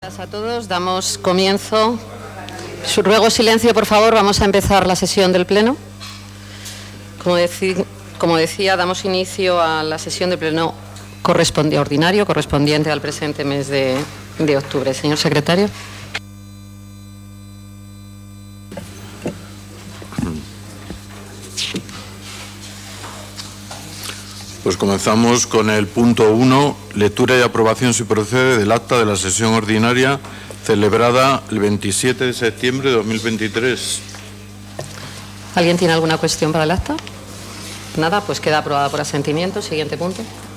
días a todos. Damos comienzo. Ruego silencio, por favor. Vamos a empezar la sesión del Pleno. Como decía, damos inicio a la sesión del Pleno ordinario correspondiente al presente mes de octubre. Señor secretario. Pues comenzamos con el punto 1, lectura y aprobación, si procede, del acta de la sesión ordinaria celebrada el 27 de septiembre de 2023. ¿Alguien tiene alguna cuestión para el acta? Nada, pues queda aprobada por asentimiento. Siguiente punto.